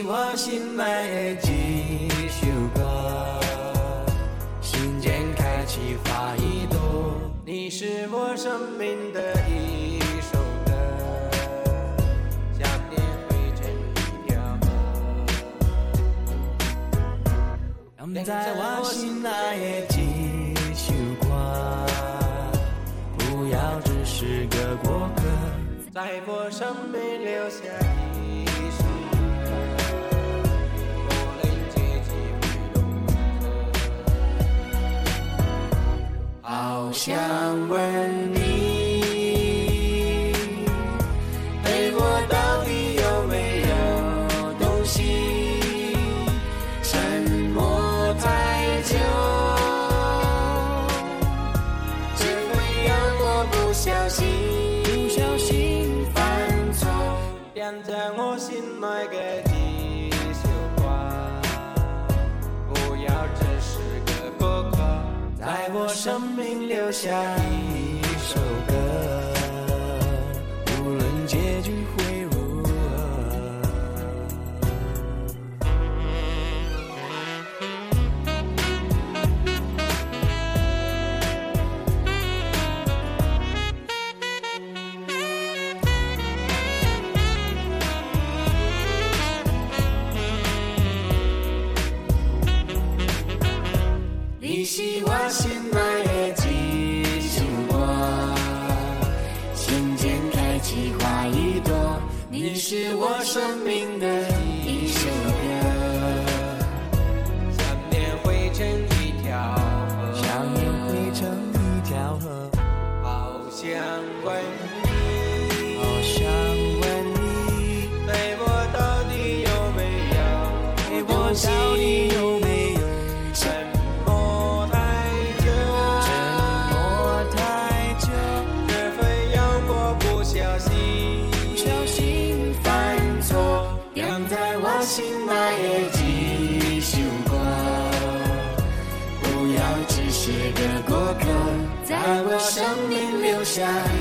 是我心爱的一首歌，心间开启花一朵。你是我生命的一首歌，想念汇成一条河。养在我心爱的一首歌，不要只是个过客，在我生命留下一首歌，无论结局会如何。好想问你，对我到底有没有东西？沉默太久，只会让我不小心犯错，变成我心爱的一首歌，不要只是个过客，在我生命留下一首歌，无论结局会如何。你是我心爱的一首歌，心间开启花一朵。你是我生命的一首歌，想念汇成一条河，好想问你，对我到底有没有东西？心爱的一首歌，不要只是个过客，在我生命留下